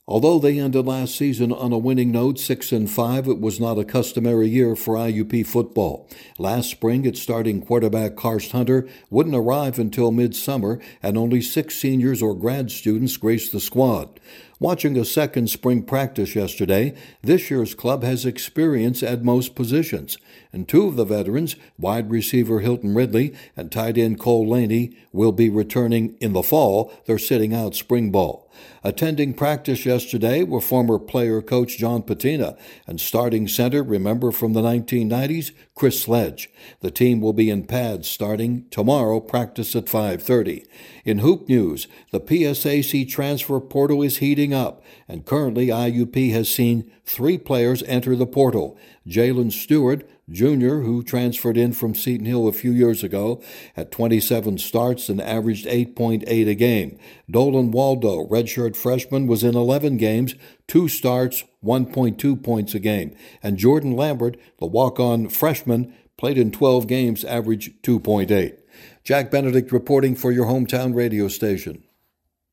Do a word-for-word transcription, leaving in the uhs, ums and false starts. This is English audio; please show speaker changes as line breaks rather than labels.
Although they ended last season on a winning note, six and five, it was not a customary year for I U P football. Last spring, its starting quarterback Karst Hunter wouldn't arrive until midsummer, and only six seniors or grad students graced the squad. Watching a second spring practice yesterday, this year's club has experience at most positions, and two of the veterans, wide receiver Hilton Ridley and tight end Cole Laney, will be returning in the fall. They're sitting out spring ball. Attending practice yesterday were former player coach John Patina and starting center, remember from the nineteen nineties, Chris Sledge. The team will be in pads starting tomorrow, practice at five thirty. In hoop news, the P S A C transfer portal is heating up, and currently I U P has seen three players enter the portal. Jalen Stewart, Junior, who transferred in from Seton Hill a few years ago, had twenty-seven starts and averaged eight point eight a game. Dolan Waldo, redshirt freshman, was in eleven games, two starts, one point two points a game. And Jordan Lambert, the walk-on freshman, played in twelve games, averaged two point eight. Jack Benedict reporting for your hometown radio station.